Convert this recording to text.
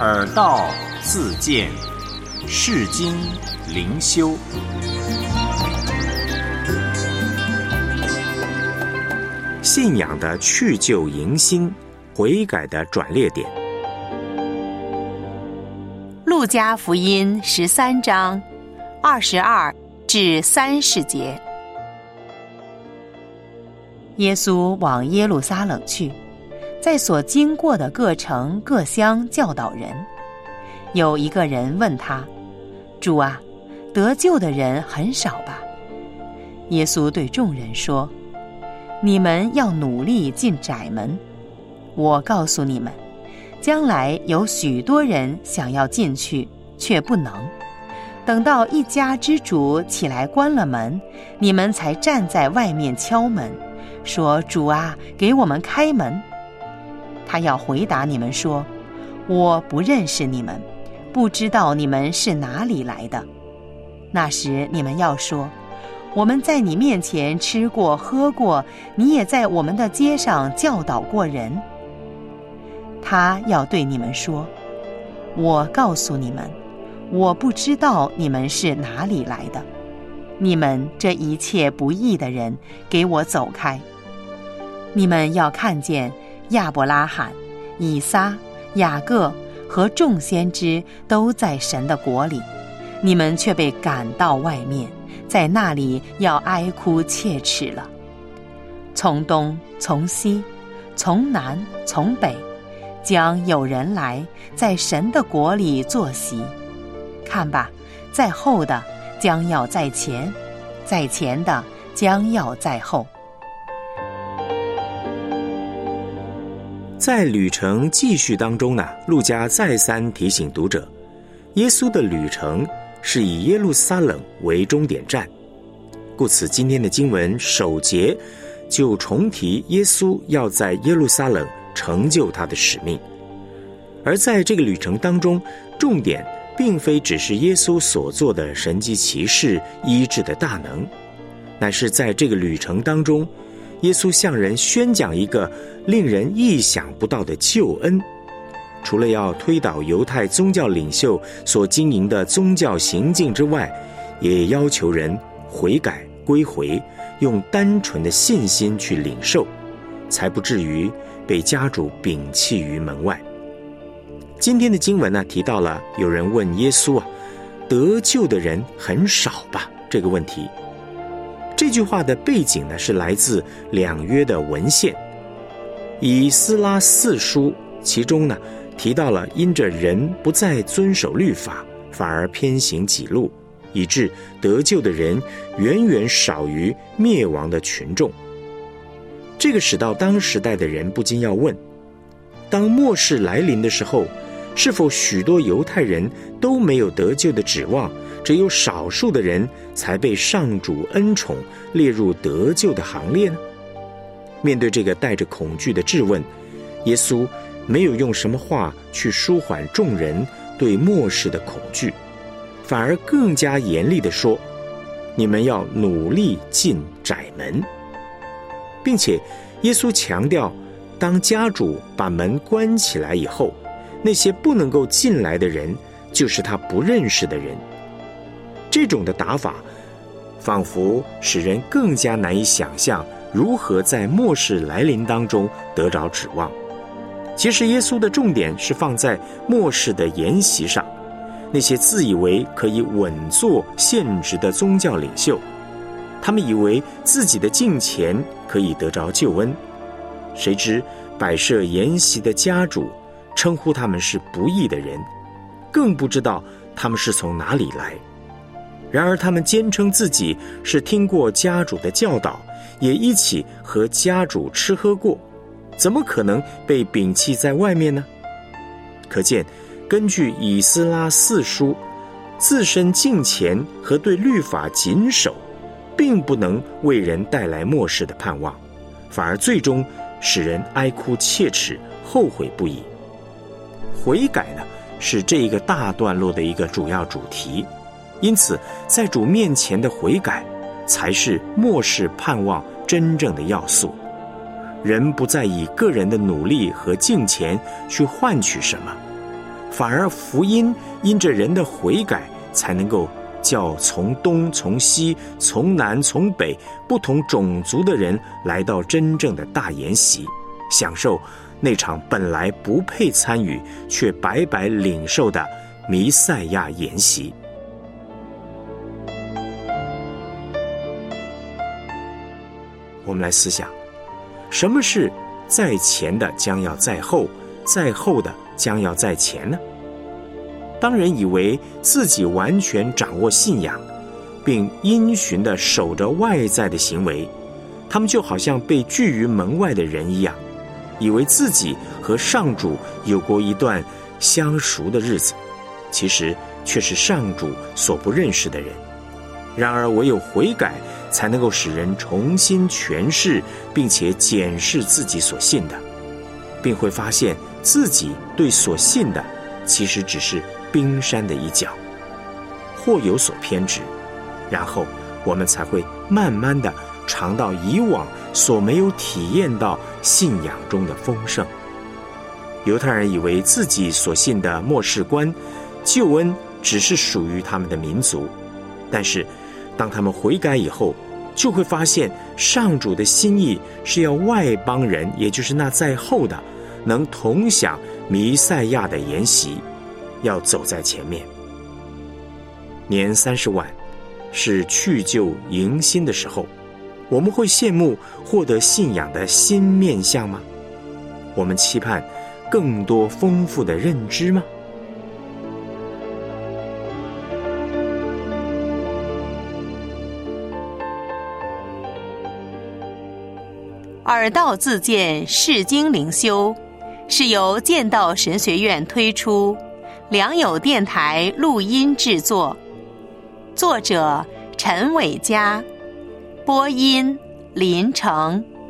耳道自见，世经灵修。 信仰的去旧迎新，悔改的转捩点。 路加福音13章22至30节。耶稣往耶路撒冷去，在所经过的各城各乡教导人。有一个人问他：主啊，得救的人很少吧？耶稣对众人说：你们要努力进窄门。我告诉你们，将来有许多人想要进去，却不能。等到一家之主起来关了门，你们才站在外面敲门，说：主啊，给我们开门。他要回答你们说：我不认识你们，不知道你们是哪里来的。那时你们要说：我们在你面前吃过喝过，你也在我们的街上教导过人。他要对你们说：我告诉你们，我不知道你们是哪里来的。你们这一切不义的人，给我走开！你们要看见亚伯拉罕、以撒、雅各和众先知都在神的国里，你们却被赶到外面，在那里要哀哭切齿了。从东从西，从南从北，将有人来在神的国里坐席。看吧，在后的将要在前，在前的将要在后。 在旅程继续当中呢，路加再三提醒读者，耶稣的旅程是以耶路撒冷为终点站。故此今天的经文首节就重提耶稣要在耶路撒冷成就他的使命。而在这个旅程当中，重点并非只是耶稣所做的神迹奇事医治的大能，乃是在这个旅程当中，耶稣向人宣讲一个令人意想不到的救恩。除了要推倒犹太宗教领袖所经营的宗教行径之外，也要求人悔改归回，用单纯的信心去领受，才不至于被家主摒弃于门外。今天的经文呢，提到了有人问耶稣啊，得救的人很少吧？这个问题。这句话的背景呢，是来自两约的文献。以斯拉四书其中呢，提到了因着人不再遵守律法，反而偏行己路，以致得救的人远远少于灭亡的群众。这个使到当时代的人不禁要问，当末世来临的时候，是否许多犹太人都没有得救的指望，只有少数的人才被上主恩宠列入得救的行列呢？面对这个带着恐惧的质问，耶稣没有用什么话去舒缓众人对末世的恐惧，反而更加严厉地说：你们要努力进窄门。并且耶稣强调，当家主把门关起来以后，那些不能够进来的人，就是他不认识的人。这种的打法，仿佛使人更加难以想象如何在末世来临当中得着指望。其实耶稣的重点是放在末世的筵席上，那些自以为可以稳坐现职的宗教领袖，他们以为自己的敬虔可以得着救恩，谁知摆设筵席的家主称呼他们是不义的人，更不知道他们是从哪里来。然而他们坚称自己是听过家主的教导，也一起和家主吃喝过，怎么可能被摒弃在外面呢？可见根据以斯拉四书，自身敬虔和对律法谨守并不能为人带来末世的盼望，反而最终使人哀哭切齿，后悔不已。悔改呢，是这一个大段落的一个主要主题。因此在主面前的悔改才是末世盼望真正的要素。人不再以个人的努力和敬虔去换取什么， 反而福音因着人的悔改，才能够叫从东从西从南从北不同种族的人来到真正的大筵席，享受那场本来不配参与却白白领受的弥赛亚筵席。我们来思想，什么是在前的将要在后，在后的将要在前呢？当人以为自己完全掌握信仰，并因循地守着外在的行为，他们就好像被拒于门外的人一样，以为自己和上主有过一段相熟的日子，其实却是上主所不认识的人。然而唯有悔改，才能够使人重新诠释并且检视自己所信的，并会发现自己对所信的其实只是冰山的一角，或有所偏执，然后我们才会慢慢地尝到以往所没有体验到信仰中的丰盛。犹太人以为自己所信的末世观救恩只是属于他们的民族，但是当他们悔改以后，就会发现上主的心意是要外邦人，也就是那在后的，能同享弥赛亚的筵席，要走在前面。年30晚是去旧迎新的时候，我们会羡慕获得信仰的新面向吗？我们期盼更多丰富的认知吗？ 耳道自荐释经灵修是由剑道神学院推出，良友电台录音制作，作者陈伟嘉，播音林成。